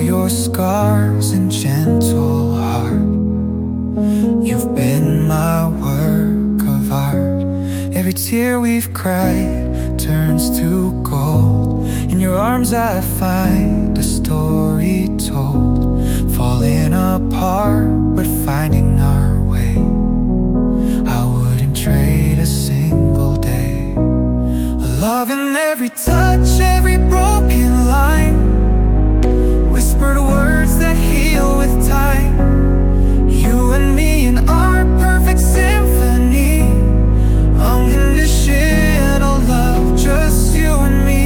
your scars and gentle heart. You've been my work of art. Every tear we've cried turns to gold. In your arms I find a story told, falling apart but finding our way. I wouldn't trade a single day. A love in every touch, every broken line, whispered words that heal with time. You and me in our perfect symphony, unconditional love, just you and me.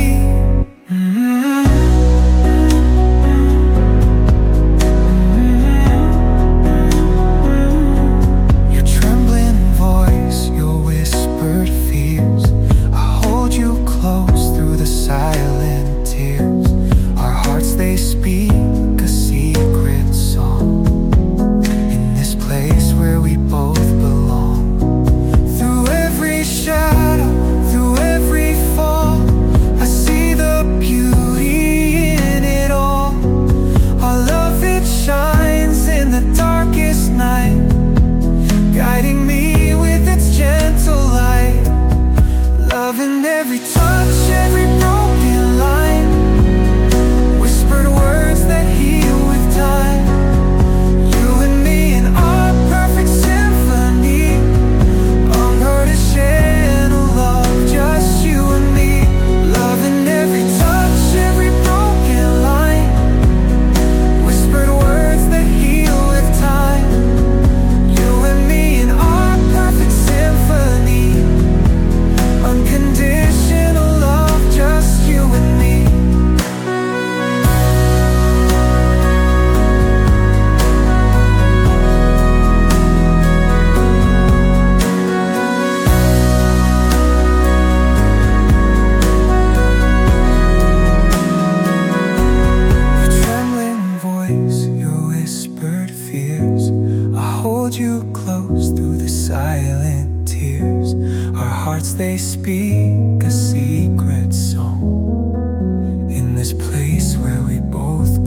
Your trembling voice, your whispered fears, I hold you close through the silent tears. Our hearts, they speak a secret song, in this place where we both belong. Through every shadow, through every fall, I see the beauty in it all. Our love, it shines in the darkest night, guiding me with its gentle light. Love in every touch, every broken line, whispered words that heal with time. You and me in our perfect symphony, unconditional love, just you and me. Love in every touch, every broken line, whispered words that heal with time. You and me in our perfect symphony, unconditional love, just you and me. Your trembling voice, your whispered fears, I hold you close through the silent tears. Our hearts, they speak a secret song, in this place where we both